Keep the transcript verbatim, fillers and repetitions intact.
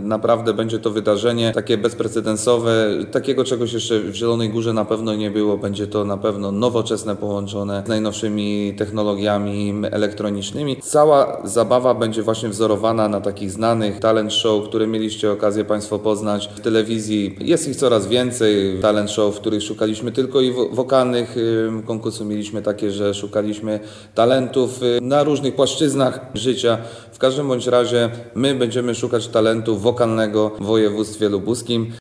naprawdę będzie to wydarzenie takie bezprecedensowe. Takiego czegoś jeszcze w Zielonej Górze na pewno nie było. Będzie to na pewno nowoczesne, połączone z najnowszymi technologiami elektronicznymi. Cała zabawa będzie właśnie wzorowana na takich znanych talent show, które mieliście okazję Państwo poznać w telewizji. Jest ich coraz więcej. Talent show, w których szukaliśmy tylko i wokalnych konkursów. Mieliśmy takie, że szukaliśmy talentów na różnych płaszczyznach życia. W każdym bądź razie my będziemy szukać talentu wokalnego w województwie lubuskim.